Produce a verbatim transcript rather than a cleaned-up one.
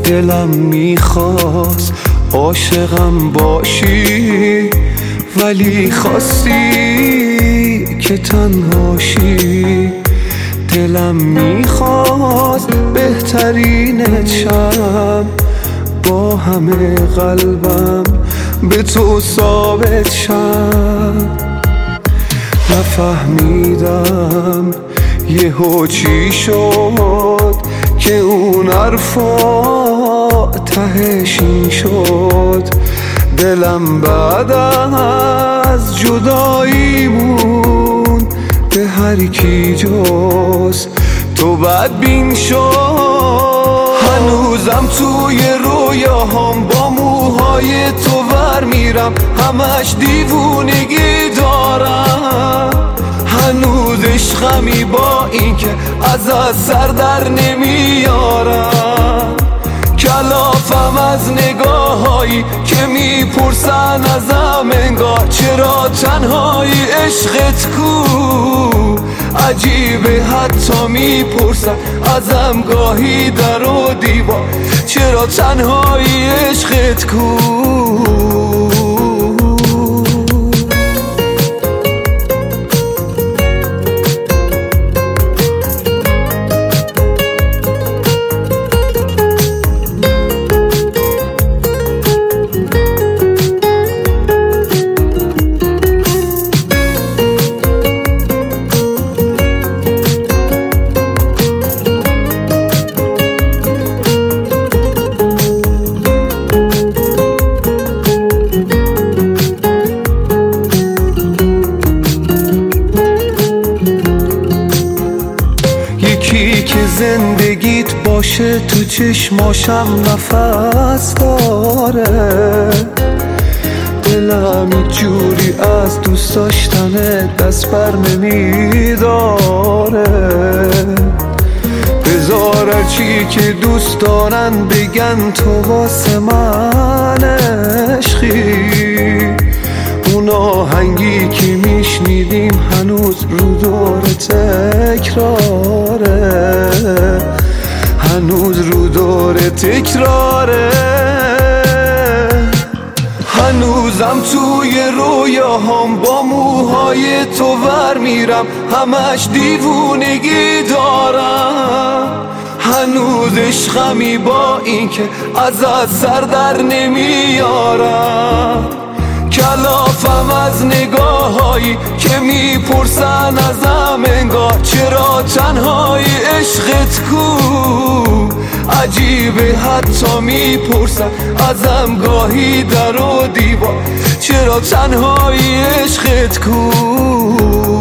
دلم میخواست عاشقم باشی، ولی خواستی که تنهاشی. دلم میخواست بهترینت شم، با همه قلبم به تو ثابت شم. نفهمیدم یهو چی شد که اون حرفا تهش این شد. دلم بعد از جداییمون به هر کی جز تو بدبین شد. هنوزم توی رویاهام با موهای تو ور میرم، همش دیوونگی دارم. هنوز عشقمی با این که ازت سر در نمیارم. کلافم از نگاهایی که میپرسن ازم انگار چرا تنهایی عشقت کو. عجیبه حتی میپرسن ازم گاهی در و دیوار چرا تنهایی عشقت کو. یکی که زندگیت باشه تو چشماشم نفس داره. دلم جوری از دوست داشتن دست بر نمیداره. بذار هرچی که دوست دارن بگن تو واسه من عشقی. اون آهنگی که میشنیدیم هنوز رو دور تکراره، هنوز رو دور تکراره. هنوزم توی رویاهام با موهای تو ور میرم، همش دیوونگی دارم. هنوز عشقمی با این که ازت سر در نمیارم. کلافم از نگاهایی که میپرسن ازم انگار چرا تنهایی عشقت کو. عجیبه حتی میپرسن ازم گاهی در و دیوار چرا تنهایی عشقت کو.